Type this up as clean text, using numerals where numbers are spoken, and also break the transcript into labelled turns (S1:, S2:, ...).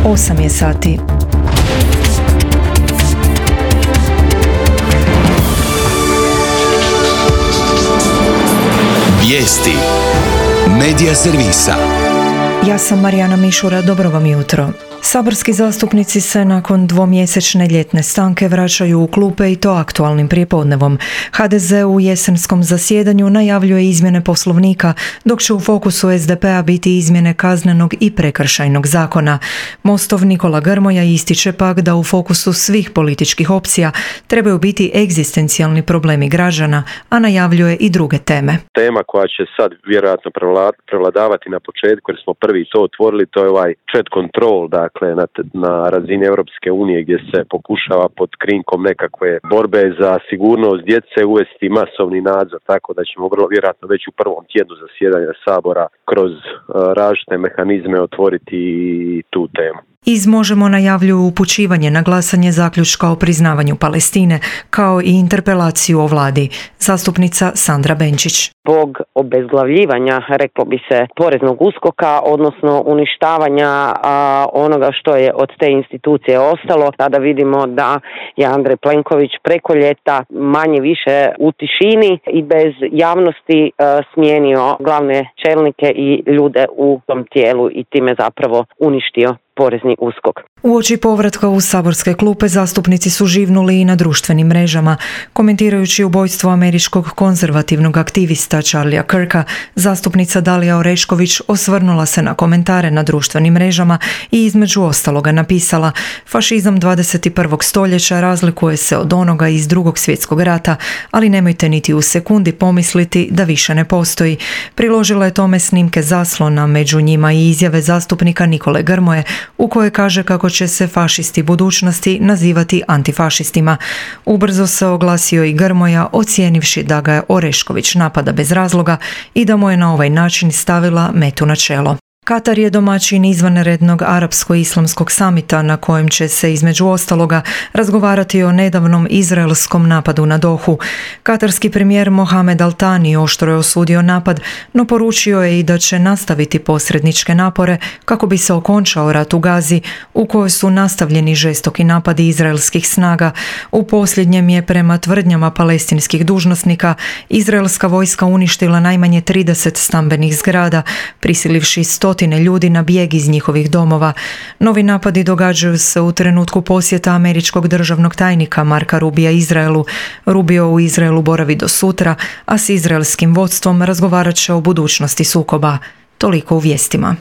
S1: 8 je sati.
S2: Vijesti Medija servisa.
S1: Ja sam Marijana Mišura, dobro vam jutro. Saborski zastupnici se nakon dvomjesečne ljetne stanke vraćaju u klupe i to aktualnim prijepodnevom. HDZ u jesenskom zasjedanju najavljuje izmjene Poslovnika, dok će u fokusu SDP-a biti izmjene kaznenog i prekršajnog zakona. Mostov Nikola Grmoja ističe pak da u fokusu svih političkih opcija trebaju biti egzistencijalni problemi građana, a najavljuje i druge teme.
S3: Tema koja će sad vjerojatno prevladavati na početku, jer smo prvi to otvorili, to je ovaj chat control, dakle na razini Europske unije, gdje se pokušava pod krinkom nekakve borbe za sigurnost djece uvesti masovni nadzor, tako da ćemo vrlo vjerojatno već u prvom tjednu zasjedanja Sabora kroz različite mehanizme otvoriti tu temu.
S1: Iz Možemo najavljuju upućivanje na glasanje zaključka o priznavanju Palestine, kao i interpelaciju o vladi. Zastupnica Sandra Benčić.
S4: Zbog obezglavljivanja, reklo bi se, poreznog uskoka, odnosno uništavanja onoga što je od te institucije ostalo, tada vidimo da je Andrej Plenković preko ljeta manje više u tišini i bez javnosti smijenio glavne čelnike i ljude u tom tijelu i time zapravo uništio porezni uskok.
S1: Uoči povratka u saborske klupe zastupnici su živnuli i na društvenim mrežama. Komentirajući ubojstvo američkog konzervativnog aktivista Charlie'a Kirka, zastupnica Dalija Orešković osvrnula se na komentare na društvenim mrežama i između ostaloga napisala: fašizam 21. stoljeća razlikuje se od onoga iz Drugog svjetskog rata, ali nemojte niti u sekundi pomisliti da više ne postoji. Priložila je tome snimke zaslona, među njima i izjave zastupnika Nikole Grmoje, u kojoj kaže kako će se fašisti budućnosti nazivati antifašistima. Ubrzo se oglasio i Grmoja, ocijenivši da ga je Orešković napada bez razloga i da mu je na ovaj način stavila metu na čelo. Katar je domaćin izvanrednog arapsko-islamskog samita na kojem će se između ostaloga razgovarati o nedavnom izraelskom napadu na Dohu. Katarski premijer Mohamed Al Thani oštro je osudio napad, no poručio je i da će nastaviti posredničke napore kako bi se okončao rat u Gazi, u kojoj su nastavljeni žestoki napadi izraelskih snaga. U posljednjem je, prema tvrdnjama palestinskih dužnosnika, izraelska vojska uništila najmanje 30 stambenih zgrada, prisilivši ljudi na bijeg iz njihovih domova. Novi napadi događaju se u trenutku posjeta američkog državnog tajnika Marka Rubija Izraelu. Rubio u Izraelu boravi do sutra, a s izraelskim vodstvom razgovarat će o budućnosti sukoba. Toliko u vijestima.